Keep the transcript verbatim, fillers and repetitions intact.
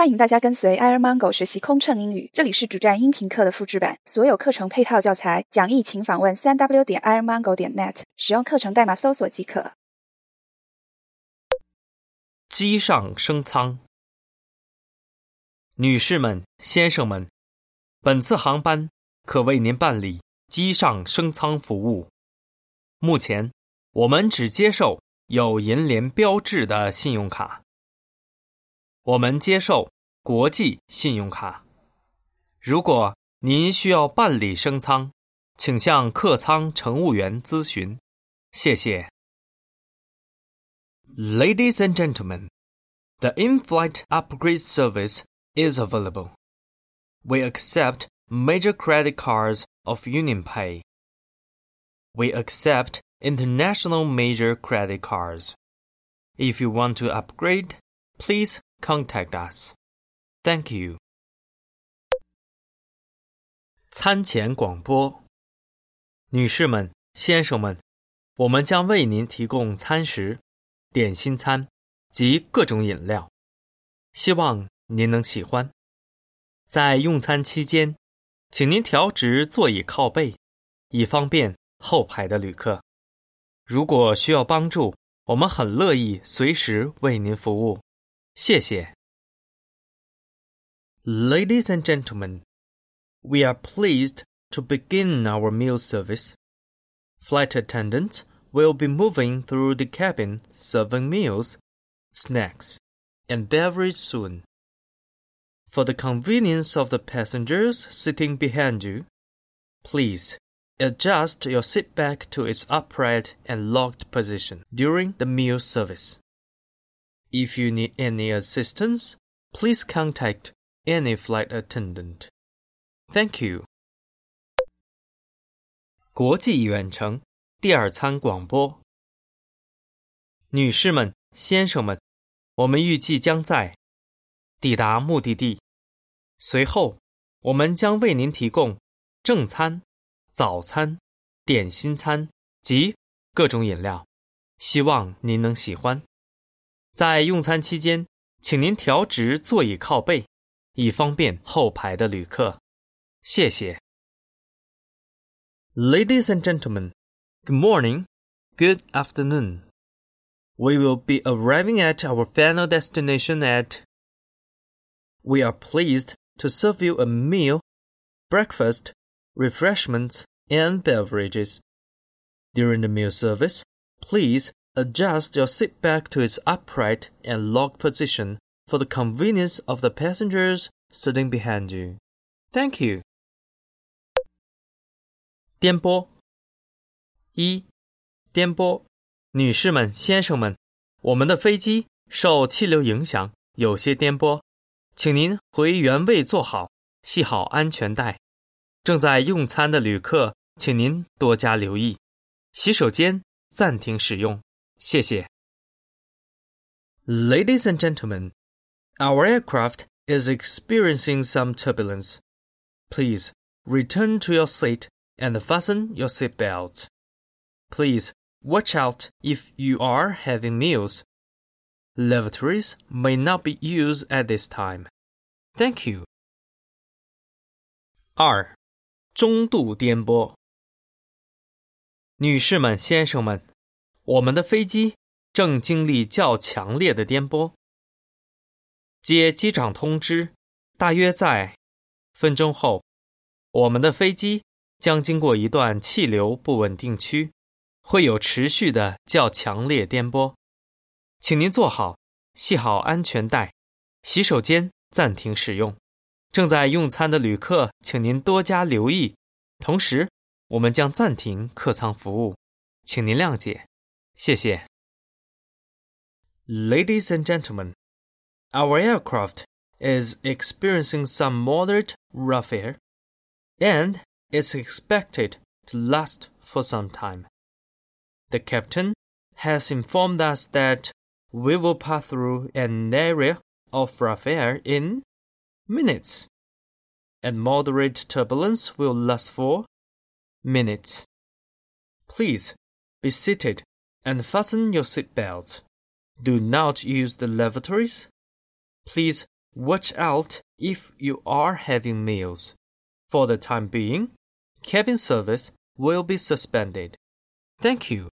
欢迎大家跟随 Airmango 学习空乘英语，这里是主站音频课的复制版，所有课程配套教材讲义请访问 三 w 点 airmango 点 net， 使用课程代码搜索即可。 机上升舱。女士们、先生们，本次航班可为您办理机上升舱服务。目前，我们只接受有银联标志的信用卡。我们接受国际信用卡。如果您需要办理升舱，请向客舱乘务员咨询。谢谢。Ladies and gentlemen, the in-flight upgrade service is available. We accept major credit cards of UnionPay. We accept international major credit cards. If you want to upgrade, please contact us. Thank you. 餐前广播。女士们、先生们，我们将为您提供餐食、点心餐及各种饮料，希望您能喜欢。在用餐期间，请您调直座椅靠背，以方便后排的旅客。如果需要帮助，我们很乐意随时为您服务。谢谢。Ladies and gentlemen, we are pleased to begin our meal service. Flight attendants will be moving through the cabin serving meals, snacks, and beverage soon. For the convenience of the passengers sitting behind you, please adjust your seat back to its upright and locked position during the meal service. If you need any assistance, please contact any flight attendant. Thank you. 国际远程第二餐广播。女士们、先生们，我们预计将在抵达目的地。随后，我们将为您提供正餐、早餐、点心餐及各种饮料，希望您能喜欢。在用餐期间，请您调直座椅靠背，以方便后排的旅客。谢谢。Ladies and gentlemen, good morning, good afternoon. We will be arriving at our final destination at... We are pleased to serve you a meal, breakfast, refreshments, and beverages. During the meal service, please adjust your seat back to its upright and locked position for the convenience of the passengers sitting behind you. Thank you. 颠簸。一、颠簸。女士们、先生们，我们的飞机受气流影响，有些颠簸，请您回原位坐好，系好安全带。正在用餐的旅客，请您多加留意。洗手间暂停使用，谢谢。Ladies and gentlemen, our aircraft is experiencing some turbulence. Please return to your seat and fasten your seat belts. Please watch out if you are having meals. Lavatories may not be used at this time. Thank you. 二、中度颠簸。女士们、先生们，我们的飞机正经历较强烈的颠簸。接机长通知，大约在分钟后，我们的飞机将经过一段气流不稳定区，会有持续的较强烈颠簸。请您坐好，系好安全带，洗手间暂停使用。正在用餐的旅客，请您多加留意。同时，我们将暂停客舱服务，请您谅解。谢谢。Ladies and gentlemen, our aircraft is experiencing some moderate rough air, and is expected to last for some time. The captain has informed us that we will pass through an area of rough air in minutes, and moderate turbulence will last for minutes. Please be seated and fasten your seat belts. Do not use the lavatories. Please Watch out if you are having meals. For the time being, cabin service will be suspended. Thank you.